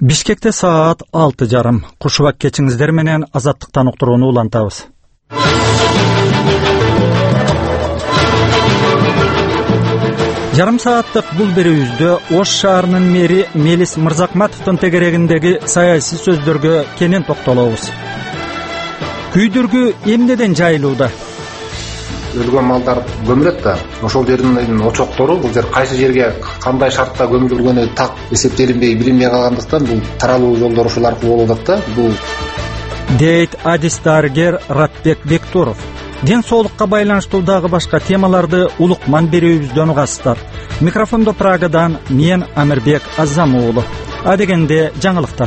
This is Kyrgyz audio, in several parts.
Бишкекте саат 6:30. Кушубак кечиңиздер менен Азаттыктан уктурууну улантабыз. Жарым сааттык бул берүүбүздө Ош шаарынын мэри Мелис Мырзакматовдун тегерегиндеги саясий сөздөргө кенен токтолобуз. Күйдүргү эмнеден жайылууда? Өлгөн малдар көмүлөт да, ошол жердин очоктору бул жер кайсы жерге кандай шартта көмүлгөнү так эсептелинбей, билинбей калгандыктан бул таралуу жолдору ушул аркылуу болуп атат да. Бул дейт адис дарыгер Ратбек Бектуров. Ден соолукка байланыштуу дагы башка темаларды улукман берүүбүздөн угасыздар. Микрофондо Прагадан мен Амирбек Азам уулу. Адегенде жаңылыктар.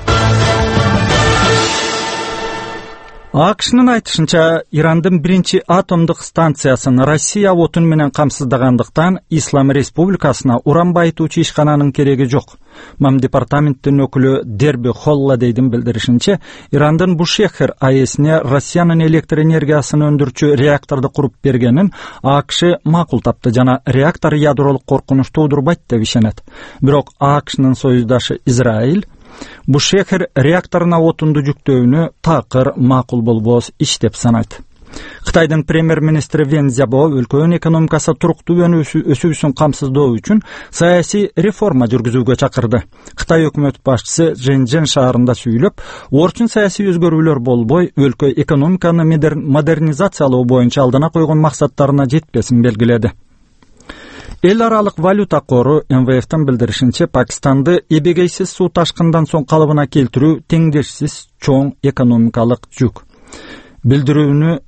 АКШнын айтышынча, Ирандын биринчи атомдук станциясын Россия отун менен камсыздагандыктан Ислам Республикасына уран байытуучу ишкананын кереги жок. МАМ департаменттин өкүлү Дерби Холладейдин билдиришинче, Ирандын Бушехер АЭСине Россиянын электр энергиясын өндүрчү реакторду куруп бергенин АКШ макул тапты жана реактор ядролук коркунуч туудурбайт деп ишенет. Бирок АКШнын союздашы Израиль Бушехер реакторуна отунду жүктөөнү такыр макул болбос иш деп санайт. Кытайдын премьер-министри Вен Цзябо өлкөнүн экономикасы туруктуу өсүүсүн камсыздоо үчүн саясий реформа жүргүзүүгө чакырды. Кытай өкмөт башчысы Жэньчжэн шаарында сүйлөп, орчун саясий өзгөрүүлөр болбой, өлкө экономиканы модернизациялоо боюнча алдына койгон максаттарына жетпесин белгиледи. Эл аралык валюта кору МВФтин билдиришинче, Пакистанды эбегейсиз суу ташкындан соң калыбына келтирүү теңдешсиз чоң экономикалык жүк. Билдирүү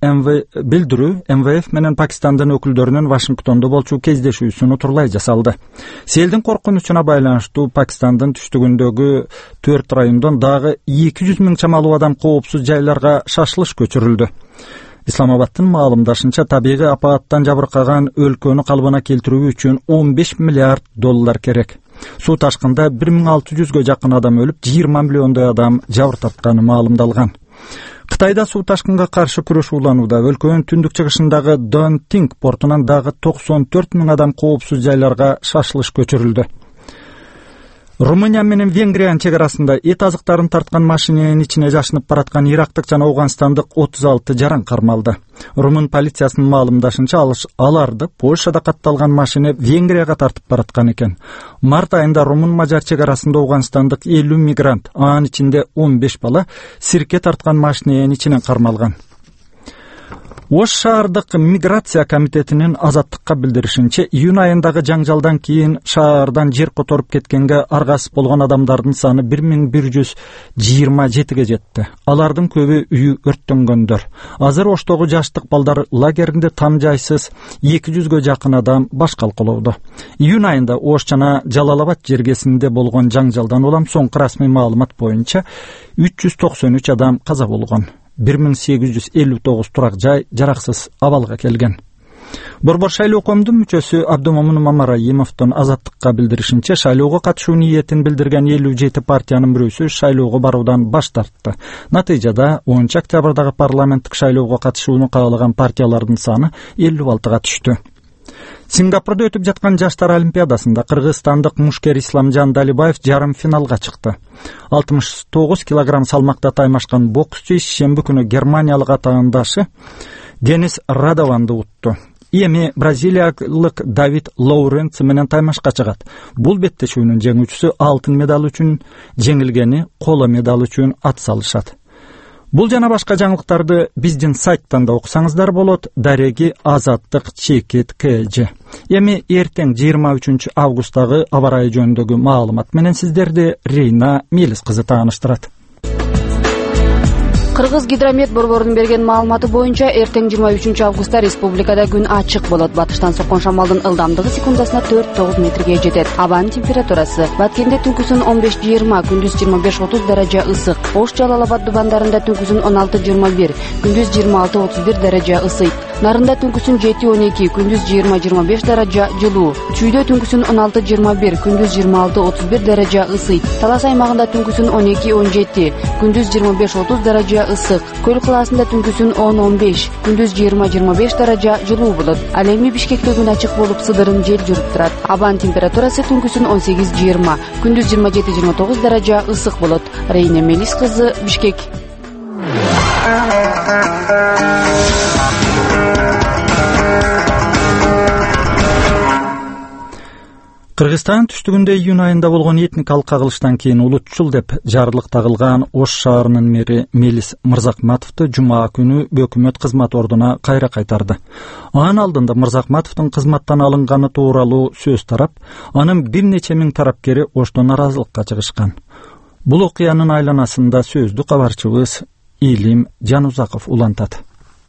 МВФ менен Пакистандын өкүлдөрүнүн Вашингтондо болчу кездешүүсүн утурлай жасалды. Селдин коркунучуна байланыштуу Пакистандын түштүгүндөгү 4 райондон дагы 200 миң чамалуу адам коопсуз жайларга шашылыш көчүрүлдү. Исламабадтын маалымдашынча, табигый апаттан жабыркаган өлкөнү калыбына келтирүү үчүн $15 миллиард керек. Суу ташкында 1600гө жакын адам өлүп, 20 миллиондой адам жабыр тартканы маалымдалган. Кытайда суу ташкынга каршы күрөш уланууда. Өлкөнүн түндүк чыгышындагы Донтинг портунан дагы 94 миң адам коопсуз жайларга шашылыш көчүрүлдү. Румыния менен Венгриянын чек арасында эт азыктарын тарткан машиненин ичине жашынып бараткан ирактык жана Ауганстандык 36 жаран кармалды. Румын полициясынын маалымдашынча, аларды Польшада катталган машина Венгрияга тартып бараткан экен. Март айында Румын-Мажар чек арасында Ауганстандык 50 мигрант, анын ичинде 15 бала, сирке тарткан машиненин ичинен кармалган. Ош шаардык миграция комитетинин Азаттыкка билдиришинче, июнь айындагы жаңжалдан кийин шаардан жер которуп кеткенге аргасыз болгон адамдардын саны 1127ге жетти. Алардын көбү үйү өрттөнгөндөр. Азыр Оштогу жаштык балдар лагеринде там жайсыз 200гө жакын адам баш калкалоодо. Июнь айында Ош жана Жалалабад жергесинде болгон жаңжалдан улам соңку расмий маалымат боюнча 393 адам каза болгон. 1859 турак жай жараксыз абалга келген. Борбор шайлоо комдун мүчөсү Абдумомун Мамараимовдун Азаттыкка билдиришинче, шайлоого катышуу ниетин билдирген 57 партиянын бирөөсү шайлоого баруудан баш тартты. Натыйжада 10 октябрдагы парламенттик шайлоого катышууну каалаган партиялардын саны 56га түштү. Сингапурда өтүп жаткан жаштар олимпиадасында кыргызстандык мушкер Исламжан Далибаев жарым финалга чыкты. 69 килограмм салмакта таймашкан боксчу шемби күнү германиялык атаандашы Денис Радованды утту. Эми бразилиялык Давид Лоуренцо менен таймашка чыгат. Бул беттешүүнүн жеңүүчүсү алтын медал үчүн, жеңилгени коло медал үчүн ат салышат. Бул жана башка жаңылыктарды биздин сайттан да окусаңыздар болот. Дареги Азаттык чекит КЖ. Эми эртең 23 августтагы аба ырайы жөнүндөгү маалымат менен сиздерди Рейна Мелис кызы тааныштырат. Кыргыз гидромет борборунун берген маалыматы боюнча, эртең 23 августта республикада күн ачык болот. Батыштан соккон шамалдын ылдамдыгы секундасына 4-9 метрге жетет. Абанын температурасы Баткенде түнкүсүн 15-20, күндүз 25-30 даража ысык. Ош Жалалабад дубандарында түнкүсүн 16-21, күндүз 26-31 даража ысыйт. Нарында түнкүсүн 7-12, күндүз 20-25 даража жылуу. Чүйдө түнкүсүн 16-21, күндүз 26-31 даража ысыйт. Талас аймагында түнкүсүн 12-17, күндүз 25-30 даража ысык. Көл калаасында түнкүсүн 10-15, күндүз 20-25 даража жылуу болот. Ал эми Бишкекте күн ачык болуп, сыдырым жел жүрүп турат. Абанын температурасы түнкүсүн 18-20, күндүз 27-29 даража ысык болот. Рейне Мелис кызы, Бишкек. Кыргызстан түштүгүндө июнь айында болгон этникалык кагылыштан кийин улутчул деп жарлык тагылган Ош шаарынын мэри Мелис Мырзакматовду жума күнү өкмөт кызмат ордуна кайра кайтарды. Анын алдында Мырзакматовдун кызматтан алынганы тууралуу сөз тарап, анын бир нече миң тарапкери Оштон наразылыкка чыгышкан. Бул окуянын айланасында сөздү кабарчыбыз Илим Жанузаков улантат.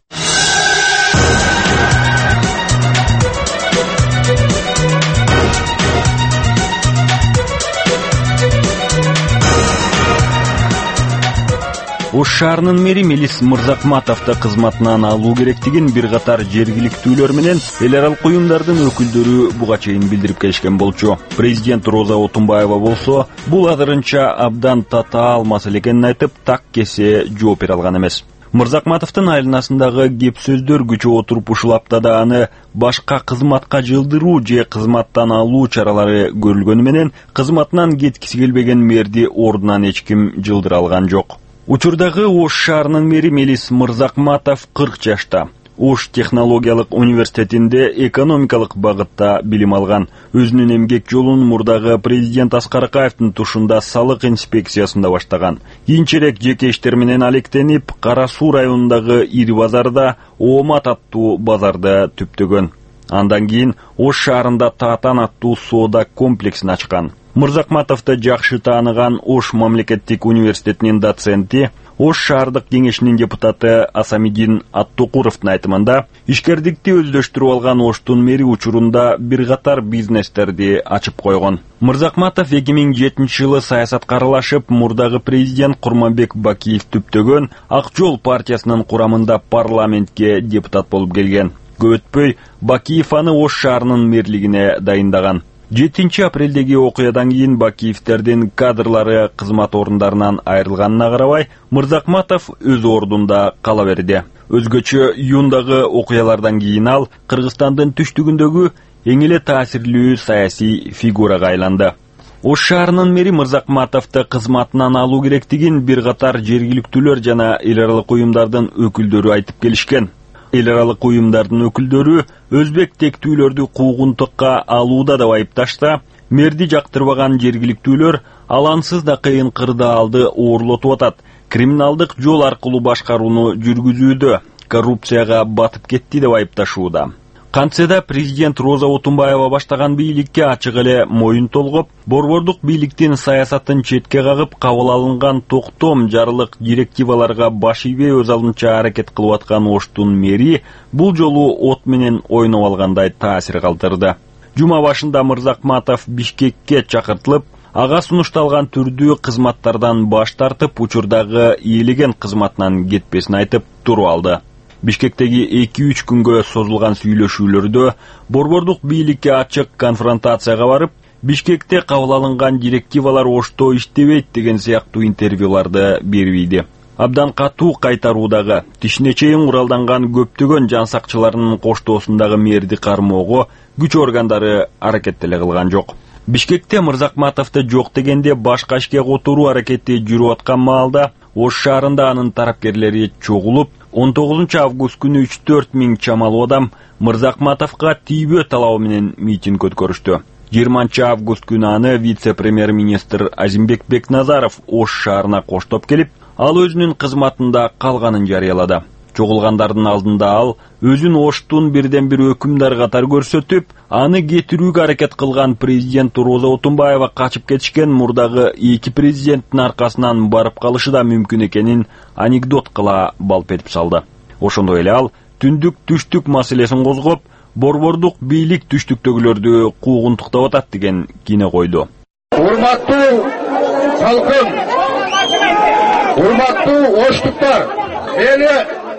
Ош шаарынын мэри Мелис Мырзакматовду кызматынан алуу керектигин бир катар жергиликтүүлөр менен эл аралык уюмдардын өкүлдөрү буга чейин билдирип келишкен болчу. Президент Роза Отунбаева болсо, бул азырынча абдан татаал маселе экенин айтып, так кесе жооп бере алган эмес. Мырзакматовдун айланасындагы кеп сөздөр күчөп отуруп ушул аптада аны башка кызматка жылдыруу же кызматтан алуу чаралары көрүлгөнү менен кызматынан кеткиси келбеген мэрди ордунан эч ким жылдыра алган жок. Учурдагы Ош шаарынын мэри Мелис Мырзакматов 40 жашта. Ош технологиялык университетинде экономикалык багытта билим алган. Өзүнүн эмгек жолун мурдагы президент Аскар Акаевдин тушунда салык инспекциясында баштаган. Кийинчерээк жеке иштер менен алектенип, Кара Суу районундагы ири базарда Оомат аттуу базарды түптөгөн. Андан кийин Ош шаарында Таатан аттуу соода комплексин ачкан. Мырзакматовду жакшы тааныган Ош мамлекеттик университетинин доценти, Ош шаардык кеңешинин депутаты Асамидин Аттокуровдун айтымында, ишкердикти өздөштүрүп алган Оштун мэри учурунда бир катар бизнестерди ачып койгон. Мырзакматов 2007-жылы саясатка аралашып, мурдагы президент Курманбек Бакиев түптөгөн Ак жол партиясынын курамында парламентке депутат болуп келген. Көп өтпөй Бакиев аны Ош шаарынын мэрлигине дайындаган. 7 апрелдеги окуядан кийин Бакиевтердин кадрлары кызмат орундарынан айрылганына карабай, Мырзакматов өз ордунда кала берди. Өзгөчө июндагы окуялардан кийин ал Кыргызстандын түштүгүндөгү эң эле таасирлүү саясий фигурага айланды. Ош шаарынын мэри Мырзакматовду кызматынан алуу керектигин бир катар жергиликтүүлөр жана эл аралык уюмдардын өкүлдөрү айтып келишкен. Эл аралык уюмдардын өкүлдөрү өзбек тектүүлөрдү куугунтукка алууда деп айыпташта, мэрди жактырбаган жергиликтүүлөр алансыз да кыйын кырдаалды оорлотуп атат, криминалдык жол аркылуу башкарууну жүргүзүүдө, коррупцияга батып кетти деп айыпташууда. Кантсе президент Роза Отунбаева баштаган бийликке ачык эле моюн толгоп, борбордук бийликтин саясатын четке кагып, кабыл алынган токтом жарылык директиваларга баш ийбей өз алдынча аракет кылып аткан Оштун мэри бул жолу от менен ойноп алгандай таасир калтырды. Жума башында Мырзакматов Бишкекке чакыртылып, ага сунушталган түрдүү кызматтардан баш тартып, учурдагы ийилген кызматынан кетпесин айтып туруп алды. Бишкектеги 2-3 күнгө созулган сүйлөшүүлөрдө борбордук бийликке ачык конфронтацияга барып, Бишкекте кабыл алынган директивалар Ошто иштебейт деген сыяктуу интервьюларды бербейди. Абдан катуу кайтаруудагы, тишине чейин куралданган көптөгөн жан сакчыларынын коштоосундагы мэрди кармоого күч органдары аракет деле кылган жок. Бишкекте Мырзакматовду жок дегенде башка ишке которуу аракети жүрүп аткан маалда Ош шаарында анын тарапкерлери чогулуп, 19 август күнү 3-4 миң чамалуу адам Мырзакматовго тийбөө талабы менен митинг өткөрүштү. 20 август күнү аны вице-премьер-министр Азимбек Бекназаров Ош шаарына коштоп келип, ал өзүнүн кызматында калганын жарыялады. Чогулгандардын алдында ал өзүн Оштун бирден бир өкүмдар катары көрсөтүп, аны кетирүүгө аракет кылган президент Роза Отунбаева качып кетишкен мурдагы 2 президенттин аркасынан барып калышы да мүмкүн экенин анекдот кыла балп этип салды. Ошондой эле ал түндүк-түштүк маселесин козгоп, борбордук бийлик түштүктөгүлөрдү куугунтуктап атат деген кине койду. Урматтуу халкым, урматтуу оштуктар, эли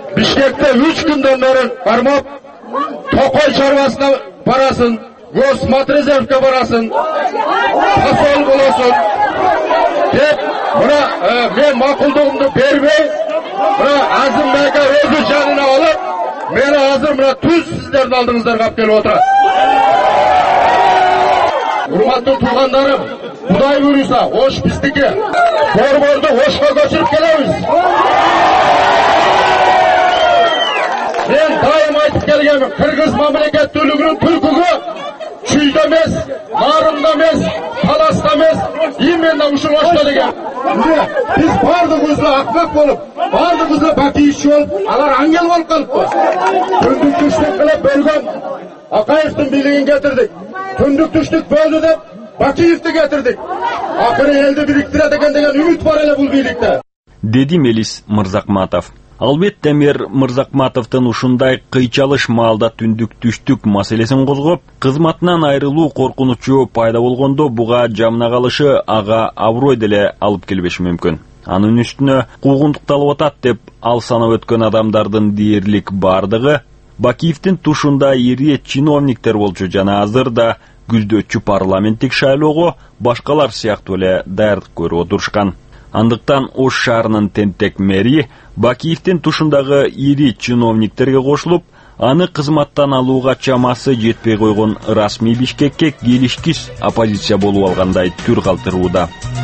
Бишкекте 3 күндөн бери кармап, Токой чарбасына барасын, Госматрезервке барасын, посол болосун деп, мына мен макулдугумду бербей, мына Азымбекке өзү жанына алып, мени азыр мына түз сиздердин алдыңыздарга алып келип отурат. Урматтуу туугандарым, Кудай буйруса, Ош биздики. Борборду Ошко көчүрүп келебиз. Мен дайым айтып келгенмин, Кыргыз мамлекеттүүлүгүнүн түлкүгү чүйдө эмес, нарында эмес, таласта эмес, именно ушул Ошто деген. Биз бардыгыбызды акмак болуп, бардыгыбызды бакиевчи болуп, алар аңгел болуп калыппы. Түндүк түштүк кылып бөлгөн Акаевдин бийлигин кетирдик. Түндүк түштүк бөлдү деп Бакиевди кетирдик. Акыры элди бириктирет экен деген үмүт бар эле бул бийликте. Деди Мелис Мырзакматов. Албетте мэр Мырзакматовдун ушундай кыйчалыш маалда түндүк түштүк маселесин козгоп, кызматынан айрылуу коркунучу пайда болгондо буга жамына калышы ага аброй деле алып келбеши мүмкүн. Анын үстүнө куугунтукталып атат деп ал санап өткөн адамдардын дээрлик бардыгы Бакиевдин тушунда ири чиновниктер болчу жана азыр да күздөөчү парламенттик шайлоого башкалар сыяктуу эле даярдык көрүп отурушкан. Андыктан Ош шаарынын тентек мэри Бакиевдин тушундагы ири чиновниктерге кошулуп, аны кызматтан алууга чамасы жетпей койгон расмий Бишкекке келишкис оппозиция болуп алгандай түр калтырууда.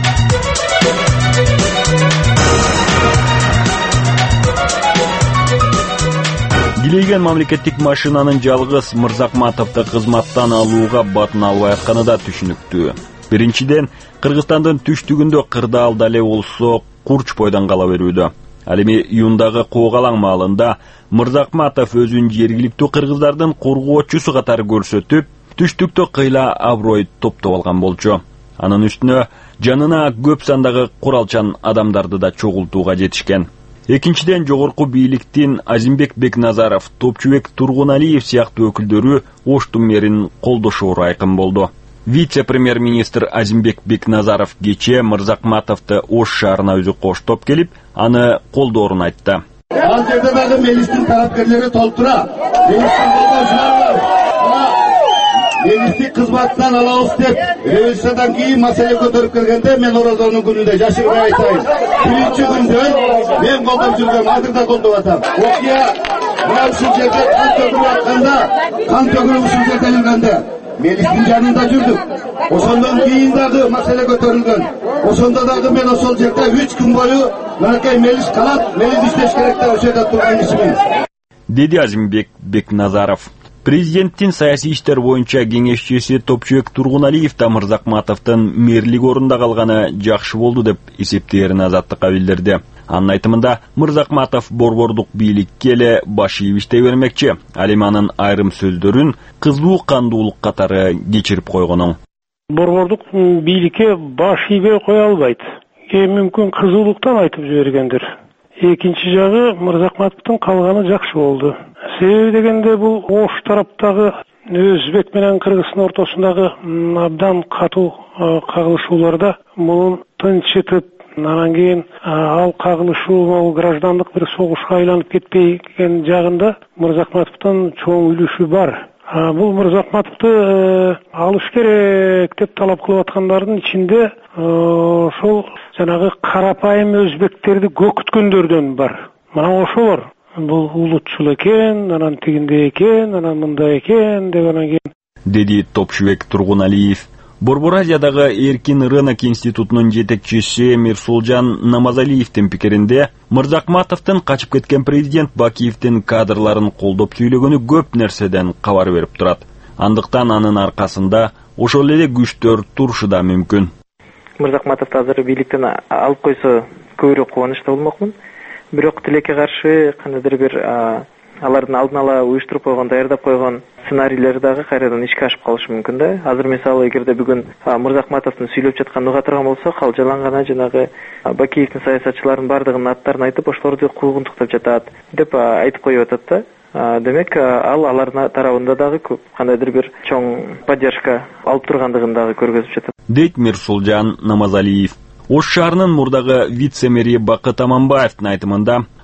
Килейген мамлекеттик машинанын жалгыз Мырзакматовду кызматтан алууга батын албай атканы да түшүнүктүү. Биринчиден, Кыргызстандын түштүгүндө кырдаал дале болсо курч бойдон кала берүүдө. Ал эми июндагы коогалаң маалында Мырзакматов өзүн жергиликтүү кыргыздардын коргоочусу катары көрсөтүп, түштүктө кыйла аброй топтоп алган болчу. Анын үстүнө жанына көп сандагы куралчан адамдарды да чогултууга жетишкен. Экинчиден, жогорку бийликтин Азимбек Бекназаров, Топчубек Тургуналиев сыяктуу өкүлдөрү Оштун мэрин колдошоору айкын болду. Вице-премьер-министр Азимбек Бекназаров кечээ Мырзакматовду Ош шаарына өзү коштоп келип, аны колдоорун айтты. Ал жерде дагы мелистин тараптерлери толтура. Мелисти кызматтан алабыз деп, революциядан кийин маселе көтөрүп келгенде мен Орозонун күнүндө жашырбай айтайын. Биринчи күндөн мен колдоп жүргөм, азыр да колдоп атам. Окуя мына ушул жерде кан төгүлүп атканда, кан төгүлүп ушул жерде жүргөндө Мелистин жанында жүрдүк. Ошондон кийин дагы маселе көтөрүлгөн. Ошондо дагы мен ошол жерде 3 күн бою мынакей Мелис калат, Мелис иштеш керек деп ошол жерде турган кишимин. Деди Азимбек Бекназаров. Президенттин саясий иштер боюнча кеңешчиси Топчубек Тургуналиев да Мырзакматовдун мэрлик орунда калганы жакшы болду деп эсептээрин Азаттыкка билдирди. Анын айтымында Мырзакматов борбордук бийликке эле баш ийиштей бермекчи. Ал эми анын айрым сөздөрүн кызуу кандуулук катары кечирип койгону. Борбордук бийликке баш ийбей кое албайт. Мүмкүн кызуулуктан айтып жибергендир. Экинчи жагы Мырзакматовдун калганы жакшы болду. Себеби дегенде бул Ош тараптагы Өзбек менен Кыргыздын ортосундагы абдан катуу кагылышууларда мунун тынчытып, анан кийин ал кагылышуу граждандык бир согушка айланып кетпеген жагында Мырзакматовдун чоң үлүшү бар. Бул Мырзакматовду алыш керек деп талап кылып аткандардын ичинде ошол жанагы карапайым өзбектерди көкүткөндөрдөн бар. Мына ошолор бул улутчул экен, анан тигинде экен, анан мындай экен деп анан кийин деди Топчубек Тургуналиев. Борбор Азиядагы эркин рынок институтунун жетекчиси Мирсулжан Намазалиевдин пикиринде, Мырзакматовдун качып кеткен президент Бакиевдин кадрларын колдоп сүйлөгөнү көп нерседен кабар берип турат. Андыктан анын аркасында ошол эле күчтөр турушу да мүмкүн. Мырзакматовду азыр бийликтен алып койсо көбүрөөк кубанычта болмокмун. Бирок тилекке каршы кандайдыр бир алардын алдын ала уюштуруп койгон, даярдап койгон сценарийлер дагы кайрадан ишке ашып калышы мүмкүн да. Азыр мисалы эгерде бүгүн Мырзакматовдун сүйлөп жатканын уга турган болсок, ал жалаң гана жанагы Бакиевдин саясатчыларынын бардыгынын аттарын айтып, ошолорду куугунтуктап жатат деп айтып коюп атат да. Демек, алардын тарабында дагы кандайдыр бир чоң поддержка алып тургандыгын дагы көргөзүп жатат. Дейт Мирсулжан Намазалиев. Ош шаарынын мурдагы вице-мэри Бакыт Аманбаевдин айтымында,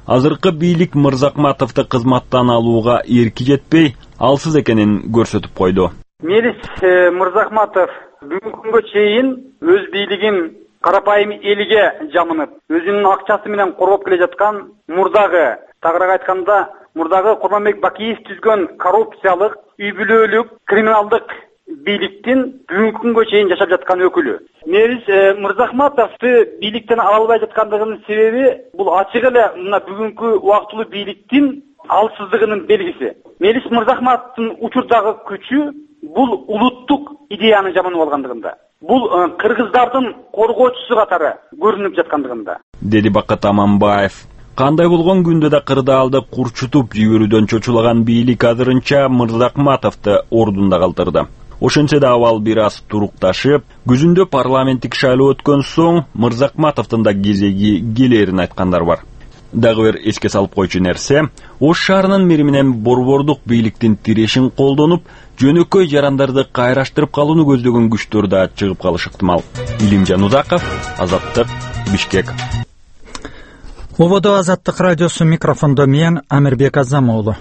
азыркы бийлик Мырзакматовду кызматтан алууга эрки жетпей, алсыз экенин көрсөтүп койду. Мелис Мырзакматов бүгүнкү күнгө чейин өз бийлигин карапайым элге жамынып, өзүнүн акчасы менен коргоп келе жаткан мурдагы, тагыраак айтканда, мурдагы Курманбек Бакиев түзгөн коррупциялык, үй бүлөлүк, криминалдык бийликтин бүгүнкү күнгө чейин жашап жаткан өкүлү. Мелис Мырзакматовду бийликтен ала албай жаткандыгынын себеби бул ачык эле мына бүгүнкү убактылуу бийликтин алсыздыгынын белгиси. Мелис Мырзакматовдун учурдагы күчү бул улуттук идеяны жаманып алгандыгында. Бул кыргыздардын коргоочусу катары көрүнүп жаткандыгында, деди Бакыт Аманбаев. Кандай болгон күндө да кырдаалды курчутуп жиберүүдөн чочулаган бийлик азырынча Мырзакматовду ордунда калтырды. Ошентсе да абал бир аз турукташып, күзүндө парламенттик шайлоо өткөн соң Мырзакматовдун да кезеги келерин айткандар бар. Дагы бир эске салып койчу нерсе, Ош шаарынын мэри менен борбордук бийликтин тирешин колдонуп, жөнөкөй жарандарды кайраштырып калууну көздөгөн күчтөр да чыгып калышы ыктымал. Илимжан Узаков, Азаттык, Бишкек. Ободо Азаттык радиосу, микрофондо мен Амирбек Азамоğlu.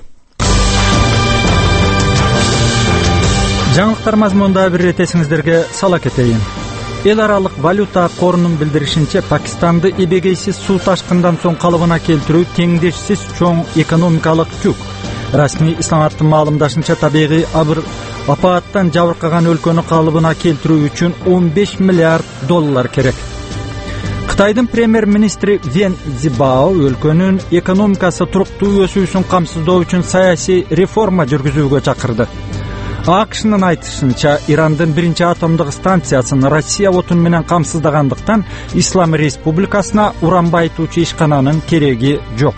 Жаңылыктар мазмунда бир ирет эсиңиздерге сала кетейин. Эл аралык валюта корунун билдиришинче, Пакистанды эбегейсиз суу ташкындан соң калыбына келтирүү теңдешсиз чоң экономикалык жүк. Расмий Исламаттын маалымдашынча, табигый апааттан жабыркаган өлкөнү калыбына келтирүү үчүн $15 миллиард керек. Кытайдын премьер-министри Вен Цзибао өлкөнүн экономикасы туруктуу өсүүсүн камсыздоо үчүн саясий реформа жүргүзүүгө чакырды. АКШнын айтышынча, Ирандын биринчи атомдук станциясын Россия отун менен камсыздагандыктан Ислам Республикасына уран байытуучу ишкананын кереги жок.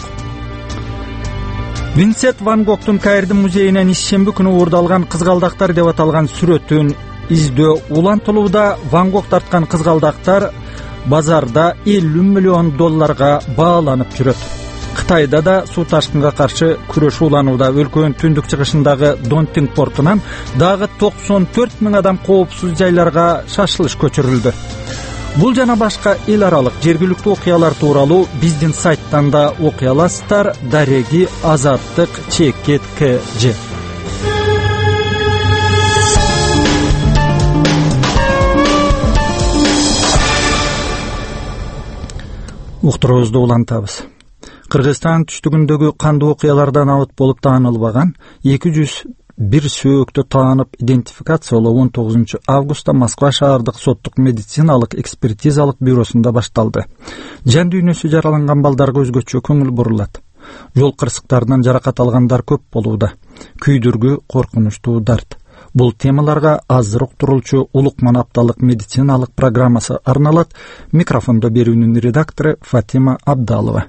Винсент Ван Гогтун Каирдин музейинен ишемби күнү уурдалган кызгалдактар деп аталган сүрөтүн издөө улантылууда. Ван Гог тарткан кызгалдактар базарда $50 миллион бааланып жүрөт. Кытайда да суу ташкынга каршы күрөш уланууда. Өлкөнүн түндүк чыгышындагы Донтинг портунан дагы 94 000 адам коопсуз жайларга шашылыш көчүрүлдү. Бул жана башка эл аралык жергиликтүү окуялар тууралуу биздин сайттан да окуй аласыздар. Дареги Азаттык @KG. Уктуруубузду улантабыз. Кыргызстан түштүгүндөгү кандуу окуялардан абыт болуп таанылбаган 201 сөөктү таанып идентификациялоо 19 августта Москва шаардык соттук медициналык экспертизалык бюросунда башталды. Жан дүйнөсү жараланган балдарга өзгөчө көңүл бурулат. Жол кырсыктарынан жаракат алгандар көп болууда. Күйдүргү, коркунучтуу дарт. Бул темаларга азыр уктурулчу Улукман апталык медициналык программасы арналат. Микрофондо берүүнүн редактору Фатима Абдалова.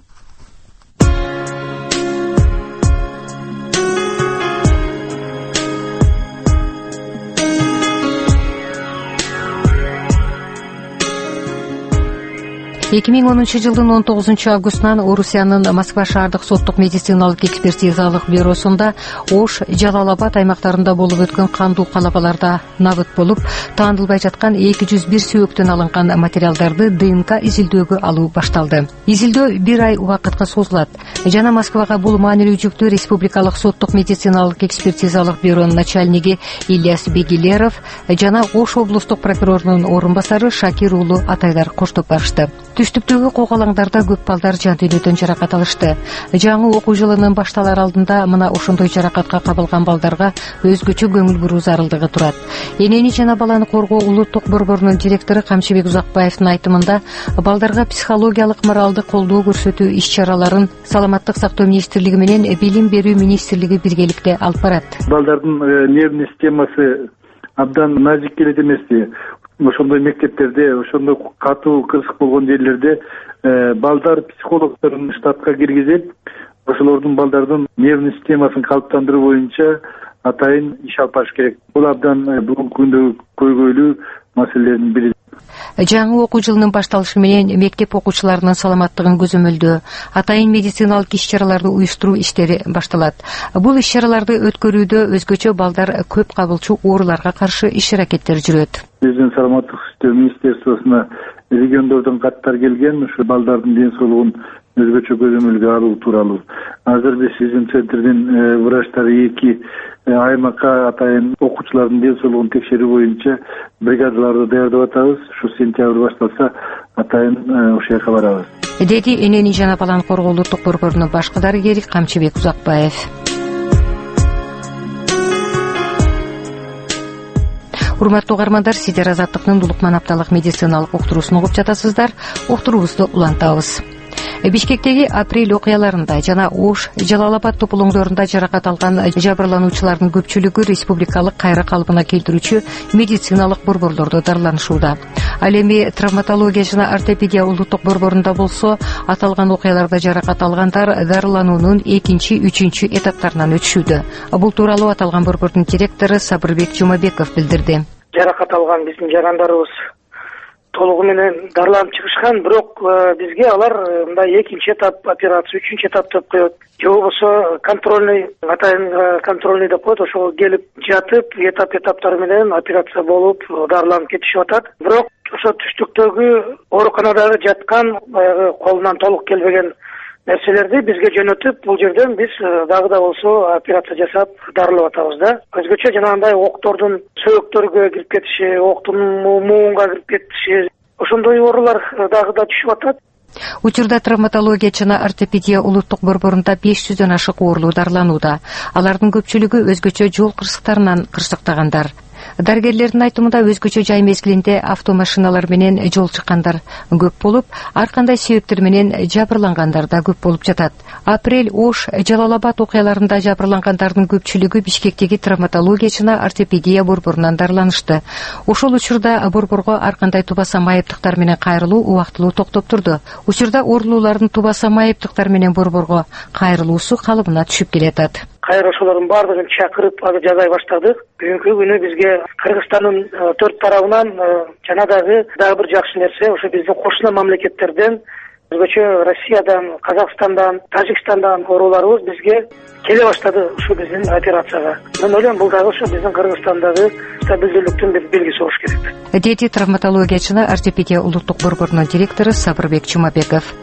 жылдын 19 августунан Орусиянын Москва шаардык соттук медициналык экспертизалык бюросунда Ош, Жалал-Абад аймактарында болуп өткөн кандуу калабаларда набыт болуп, таанылбай жаткан 201 сөөктөн алынган материалдарды ДНК изилдөөгө алуу башталды. Изилдөө 1 ай убакытка созулат. Жана Москвага бул маанилүү жүктү Республикалык соттук медициналык экспертизалык бюронун начальниги Ильяс Бегилеров жана Ош облустук прокурорунун орун басары Шакир уулу Атайдар коштоп барышты. Түштүктөгү кокалаңдарда көп балдар жан дүйнөдөн жаракат алышты. Жаңы окуу жылынын башталар алдында мына ошондой жаракатка кабылган балдарга өзгөчө көңүл буруу зарылдыгы турат. Энени жана баланы коргоо улуттук борборунун директору Камчыбек Узакбаевдин айтымында, балдарга психологиялык моралдык колдоо көрсөтүү иш-чараларын Саламаттык сактоо министрлиги менен Билим берүү министрлиги биргеликте алып барат. Балдардын нервный системасы абдан назик келет эмеси. Ошондой мектептерде, ошондой катуу кырсык болгон жерлерде балдар психологдорун штатка киргизип, ошолордун балдардын нервный системасын калыптандыруу боюнча атайын иш алып барыш керек. Бул абдан бүгүнкү күндө көйгөйлүү маселелердин бири. Жаңы окуу жылынын башталышы менен мектеп окуучуларынын саламаттыгын көзөмөлдөө, атайын медициналык иш-чараларды уюштуруу иштери башталат. Бул иш-чараларды өткөрүүдө өзгөчө балдар көп кабылчу ооруларга каршы иш-аракеттер жүрөт. Биздин саламаттык иштөө министерствосуна региондордон каттар келген, ушу балдардын ден соолугун өзгөчө көзөмөлгө алуу тууралуу. Азыр биз биздин центрдин врачтары 2 аймакка атайын окуучулардын ден соолугун текшерүү боюнча бригадаларды даярдап атабыз. Ушу сентябрь башталса атайын ошол жака барабыз, деди энени жана баланы коргоо улуттук борборунун баш дарыгери Камчыбек Узакбаев. Урматтуу угармандар, сиздер Азаттыктын Улукман апталык медициналык уктуруусун угуп жатасыздар. Уктуруубузду улантабыз. Бишкектеги апрель окуяларында жана Ош, Жалал-Абад топулоңдорунда жаракат алган жабырлануучулардын көпчүлүгү республикалык кайра калыбына келтирүүчү медициналык борборлордо дарыланышууда. Ал эми травматология жана ортопедия улуттук борборунда болсо, аталган окуяларда жаракат алгандар дарылануунун 2-3 этаптарынан өтүшүүдө. Бул тууралуу аталган борбордун директору Сабырбек Жумабеков билдирди. Жаракат алган биздин жарандарыбыз толугу менен дарыланып чыгышкан, бирок бизге алар мындай 2-нчи этап операция, 3-нчи этап деп коет. Же болбосо контрольный, атайын контрольный деп коет, ошого келип жатып, этаптары менен операция болуп дарыланып кетишип атат. Бирок ошо түштүктөгү ооруканадагы жаткан, баягы колунан толук келбеген нерселерди бизге жөнөтүп, бул жерден биз дагы да болсо операция жасап дарылап атабыз да. Өзгөчө жанагындай октордун сөөктөргө кирип кетиши, октун муунга кирип кетиши, ошондой оорулар дагы да түшүп атат. Учурда травматология жана ортопедия улуттук борборунда 500дөн ашык оорулуу дарыланууда. Алардын көпчүлүгү өзгөчө жол кырсыктарынан кырсыктагандар. Дарыгерлердин айтымында өзгөчө жай мезгилинде автомашиналар менен жол чыккандар көп болуп, ар кандай себептер менен жабырлангандар да көп болуп жатат. Апрель, Ош, Жалал-Абад окуяларында жабырлангандардын көпчүлүгү Бишкектеги травматология жана ортопедия борборунан дарыланышты. Ошол учурда борборго ар кандай тубаса майыптыктар менен кайрылуу убактылуу токтоп турду. Учурда оорулуулардын тубаса майыптыктар менен борборго кайрылуусу калыбына түшүп келатат. Кайрылуучулардын баардыгын чакырып азыр жазай баштадык. Бүгүнкү күнү бизге Кыргызстандын 4 тарабынан жана дагы бир жакшы нерсе, ошо биздин кошуна мамлекеттерден, өзгөчө Россиядан, Казакстандан, Тажикстандан ооруларыбыз бизге келе баштады ушу биздин операцияга. Мен ойлойм, бул дагы ошо биздин Кыргызстандагы стабилдүүлүктүн бир белгиси болуш керек, деди травматология жана ортопедия улуттук борборунун директору Сабырбек Жумабеков.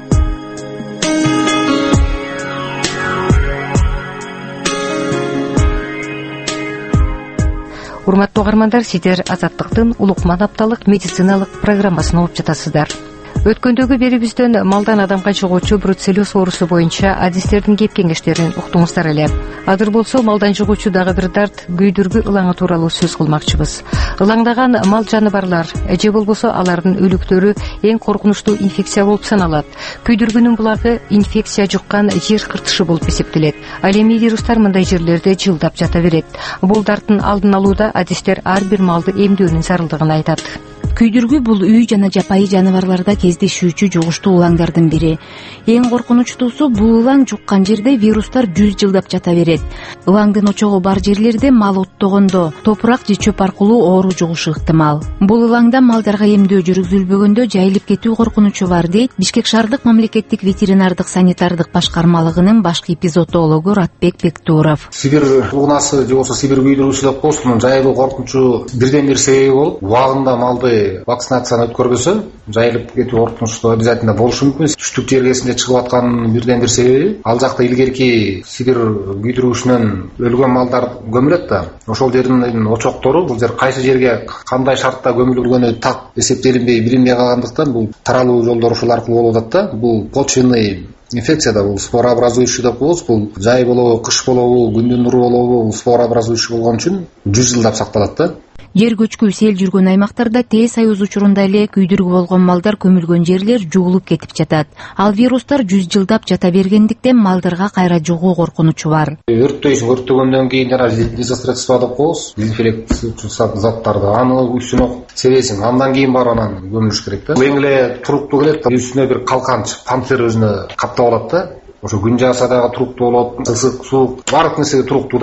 Урматтуу угармандар, сиздер Азаттыктын Улукман апталык медициналык программасын угуп жатасыздар. Өткөндөгү берибизден малдан адамга жугуучу бруцеллез оорусу боюнча адистердин кеп кеңештерин уктуңуздар эле. Азыр болсо малдан жугуучу дагы бир дарт күйдүргү ылаңы тууралуу сөз кылмакчыбыз. Илаңдаган мал жаныбарлар же болбосо алардын өлүктөрү эң коркунучтуу инфекция болуп саналат. Күйдүргүнүн булагы инфекция жуккан жер кыртышы болуп эсептелет. Ал эми вирустар мындай жерлерде жылдап жата берет. Бул дарттын алдын алууда адистер ар бир малды эмдөөнүн зарылдыгын айтат. Күйдүргү бул үй жана жапайы жаныбарларда кездешүүчү жугуштуу ылаңдардын бири. Эң коркунучтуусу бул ылаң жуккан жерде вирустар 100 жылдап жата берет. Ылаңдын очогу бар жерлерде мал оттогондо, топурак же чөп аркылуу оору жугушу ыктымал. Бул ылаңда малдарга эмдөө жүргүзүлбөгөндө жайылып кетүү коркунучу бар, дейт Бишкек шаардык мамлекеттик ветеринардык санитардык башкармалыгынын башкы эпизодологу Ратбек Бектуров. Сибир угнасы же болбосо Сибир күйдүрүүсү деп коебуз, мунун жайылуу коркунучу бирден бир себеби болуп, убагында малды вакцинацияны өткөрбөсө жайылып кетүү коркунучу обязательно болушу мүмкүн. Түштүк жергесинде чыгып аткан бирден бир себеби, ал жакта илгерки Сибир күйдүрүүсүнөн өлгөн малдар көмүлөт да. Ошол жердин очоктору бул жер кайсы жерге кандай шартта көмүлгөнү так эсептелинбей, билинбей калгандыктан бул таралуу жолдору ушул аркылуу болуп атат да. Бул почвенный инфекция да, бул спорообразующий деп коебуз. Бул жай болобу, кыш болобу, күндүн нуру болобу, бул спорообразующий болгон үчүн 100 жылдап сакталат да. Жер көчкү сел жүргөн аймактарда тез аюз учурунда эле күйдүргү болгон малдар көмүлгөн жерлер жуулуп кетип жатат. Ал вирустар 100 жылдап жата бергендиктен малдарга кайра жугуу коркунучу бар. Өрттөгөндөн кийин жана дезинфекция деп коебуз. Дезинфекция заттарды аны үстүнө себесиң, андан кийин барып анан көмүлүш керек да. Эң эле туруктуу келет, үстүнө бир калканч панцир өзүнө каптап алат да. Ошо күн жааса дагы туруктуу болот, ысык, суук, баардык нерсеге туруктуу да бул.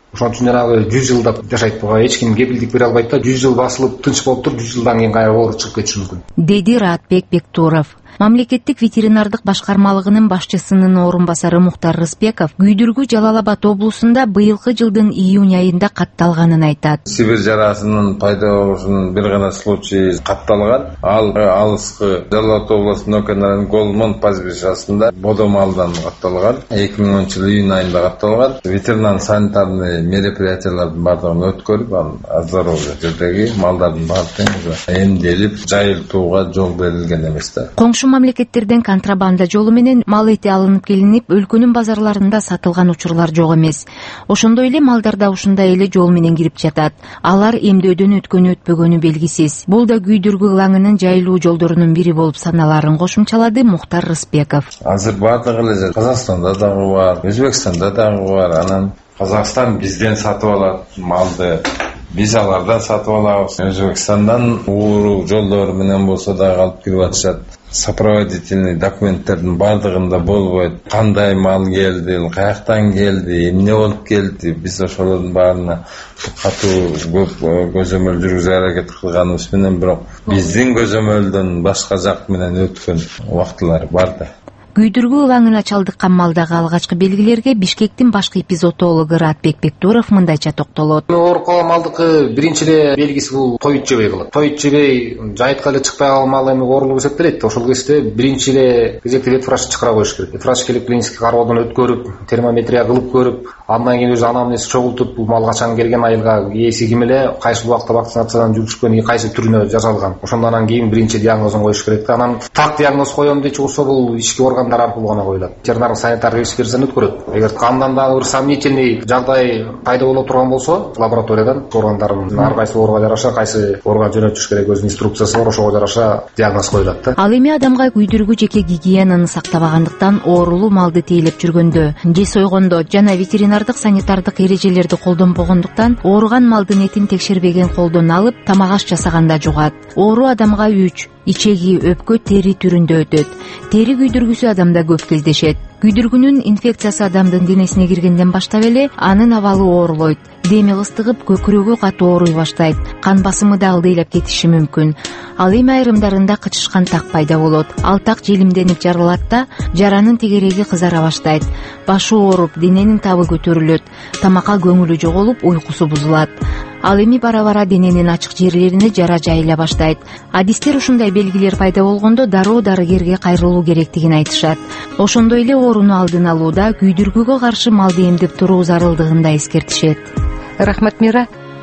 Ошон үчүн жанагы 100 жылдап жашайт буга эч ким кепилдик бере албайт да. 100 жыл басылып тынч болуп туруп 100 жылдан кийин кайра оору чыгып кетиши мүмкүн, деди Раатбек Бектуров. Мамлекеттик ветеринардык башкармалыгынын башчысынын орун басары Мухтар Рыспеков күйдүргү Жалал Абад облусунда быйылкы жылдын июнь айында катталганын айтат. Сибирь жарасынын пайда болушунун бир гана случай катталган. Ал алыскы Жалал Абад облусунун Нокенарын Голмон пастбищасында бодо малдан катталган. 2010 жылы июнь айында катталган. Ветеринар санитарный мероприятиялардын бардыгын өткөрүп, здоровье жердеги малдардын баардыгын эмделип, жайылтууга жол берилген эмес да. Мамлекеттерден контрабанда жолу менен мал эти алынып келинип, өлкөнүн базарларында сатылган учурлар жок эмес. Ошондой эле малдар да ушундай эле жол менен кирип жатат. Алар эмдөөдөн өткөнү өтпөгөнү белгисиз. Бул да күйдүргү ылаңынын жайылуу жолдорунун бири болуп саналарын кошумчалады Мухтар Рыспеков. Азыр бардыгы эле Казакстанда дагы бар, Өзбекстанда дагы бар. Анан Казакстан бизден сатып алат малды. Биз алардан сатып алабыз. Өзбекстандан ууру жолдору менен болсо дагы алып кирип атышат. Сопроводительный документтердин бардыгында болбойт. Кандай мал келди, каяктан келди, эмне болуп келди. Биз ошолордун баарына катуу көп көзөмөл жүргүзүү аракет кылганыбыз менен, бирок биздин көзөмөлдөн башка жак менен өткөн убактылар бар да. Күйдүргү ылаңына чалдыккан малдагы алгачкы белгилерге Бишкектин башкы эпизодологу Раатбек Бектуров мындайча токтолот. Ооруп калган малдыкы биринчи эле белгиси бул тоют жебей кылат. Тоют жебей жайытка эле чыкпай калган мал эми оорулук эсептелет. Ошол кезде биринчи эле кезекте ветврач чакыра коюш керек. Ветврач келип клиникалык кароодон өткөрүп, термометрия кылып көрүп, андан кийин өзү анамнез чогултуп, бул мал качан келген, айылга ээси ким эле, кайсы убакта вакцинациядан жүрүшкөн, кайсы түрүнө жасалган. Ошондон кийин биринчи диагнозун коюш керек да. Анан так диагноз коем дечи болсо бул ички органдар аркылуу гана коюлат. Ветеринар санитар экспертизаны өткөрөт. Эгер кандан дагы бир сомнительный жагдай пайда боло турган болсо, лабораториядан органдардын ар кайсы ооруга жараша кайсы орган жөнөтүш керек, өзүнүн инструкциясы бар, ошого жараша диагноз коюлат да. Ал эми адамга күйдүргү жеке гигиенаны сактабагандыктан оорулуу малды тейлеп жүргөндө же сойгондо жана ветеринардык санитардык эрежелерди колдонбогондуктан ооруган малдын этин текшербеген колдон алып тамак аш жасаганда жугат. Оору адамга үч, ичеги, өпкө, тери түрүндө өтөт. Тери күйдүргүсү адамда көп кездешет. Күйдүргүнүн инфекциясы адамдын денесине киргенден баштап эле анын абалы оорулойт. Деми ыстыгып, көкүрөгү катуу ооруй баштайт. Кан басымы да алдыйлап кетиши мүмкүн. Ал эми айрымдарында кычышкан так пайда болот. Ал так желимденип жарылат да, жаранын тегереги кызара баштайт. Башы ооруп, дененин табы көтөрүлөт. Тамакка көңүлү жоголуп, уйкусу бузулат. Ал эми бара-бара дененин ачык жерлерине жара жайыла баштайт. Адистер ушундай белгилер пайда болгондо дароо дарыгерге кайрылуу керектигин айтышат. Ошондой эле ооруну алдын алууда күйдүргүгө каршы малды эмдеп туруу зарылдыгын да эскертишет. Рахмат, Мира.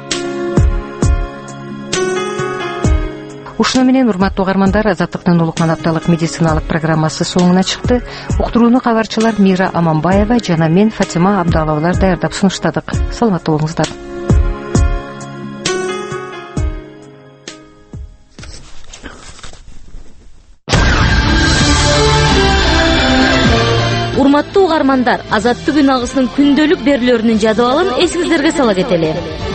Ушуну менен урматтуу угармандар, Азаттыктын улугман апталык медициналык программасы соңуна чыкты. Уктурууну кабарчылар Мира Аманбаева жана мен Фатима Абдаловалар даярдап сунуштадык. Саламаттуу болуңуздар. Урматтуу угармандар, Азаттык үн агысынын күндөлүк берүүлөрүнүн жадыбалын эсиңиздерге сала кетели.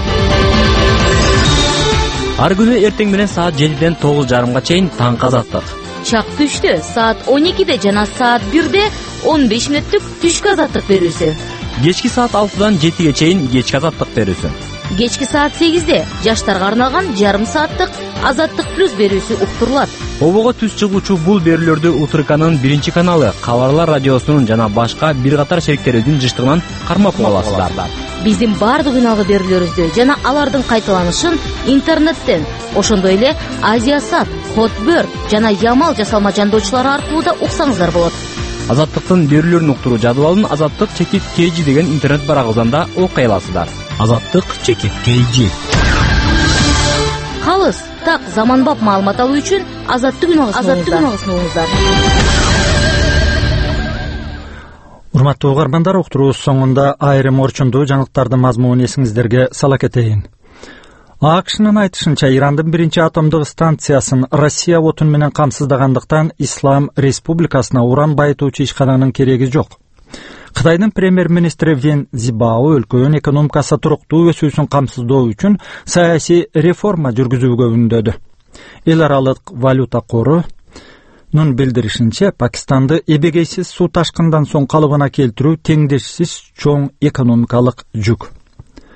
Ар күнү эртең менен саат 7ден 9:30 чейин таңкы Азаттык. Чак түштө саат 12де жана саат 1де 15 мүнөттүк түшкү Азаттык берүүсү. Кечки саат 6дан 7ге чейин кечки Азаттык берүүсү. Кечки саат 8де жаштарга арналган жарым сааттык Азаттык плюс берүүсү уктурулат. Обого түз чыгуучу бул берүүлөрдү УТРКнын 1 каналы, Кабарлар радиосунун жана башка бир катар шериктерибиздин жыштыгынан кармап аласыздар. Биздин бардык үналгы берүүлөрүбүздү жана алардын кайталанышын интернеттен, ошондой эле Азиасат, Хотбер жана Ямал жасалма жандоочулары аркылуу да уксаңыздар болот. Азаттыктын берүүлөрүн уктуруу жадыбалын Азаттык чекит KG деген интернет барагыбыздан да окуй аласыздар. Азаттык чекит KG. Калыс, так заманбап маалымат алуу үчүн Азаттык үн агысын угуңуздар. Урматтуу угармандар, уктуруубуз соңунда айрым орчундуу жаңылыктардын мазмунун эсиңиздерге сала кетейин. АКШнын айтышынча, Ирандын 1 атомдук станциясын Россия отун менен камсыздагандыктан Ислам Республикасына уран байытуучу ишкананын кереги жок. Кытайдын премьер-министри Вен Цзибао өлкөнүн экономикасы туруктуу өсүүсүн камсыздоо үчүн саясий реформа жүргүзүүгө үндөдү. Эл аралык валюта корунун билдиришинче, Пакистанды эбегейсиз суу ташкындан соң калыбына келтирүү теңдешсиз чоң экономикалык жүк.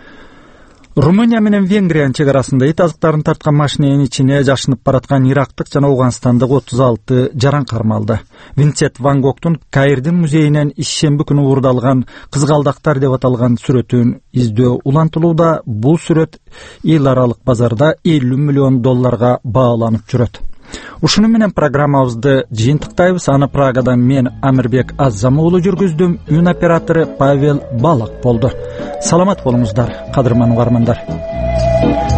Румыния менен Венгриянын чек арасында ит азыктарын тарткан машиненин ичине жашынып бараткан ирактык жана ауганстандык 36 жаран кармалды. Винсент Ван Гогтун Каирдин музейинен ишемби күнү уурдалган кызгалдактар деп аталган сүрөтүн издөө улантылууда. Бул сүрөт эл аралык базарда $50 миллион бааланып жүрөт. Ушуну менен программабызды жыйынтыктайбыз. Аны Прагадан мен Амирбек Аззам уулу жүргүздүм. Үн оператору Павел Балак болду. Саламат болуңуздар, кадырман угармандар.